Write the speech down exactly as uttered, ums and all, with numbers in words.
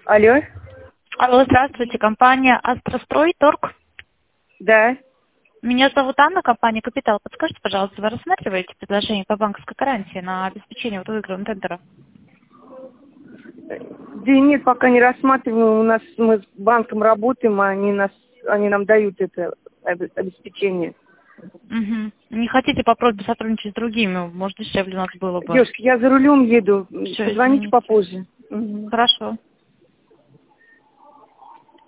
Алло. Алло, здравствуйте, компания «Астрострой», торг. Да. Меня зовут Анна, компания «Капитал». Подскажите, пожалуйста, вы рассматриваете предложение по банковской гарантии на обеспечение вот выигранного тендера? Да нет, пока не рассматриваем. У нас мы с банком работаем, а они нас, они нам дают это обеспечение. Угу. Не хотите попробовать сотрудничать с другими? Может, дешевле у нас было бы. Девушка, я за рулем еду. Всё, Позвоните извините. попозже. Угу. Хорошо.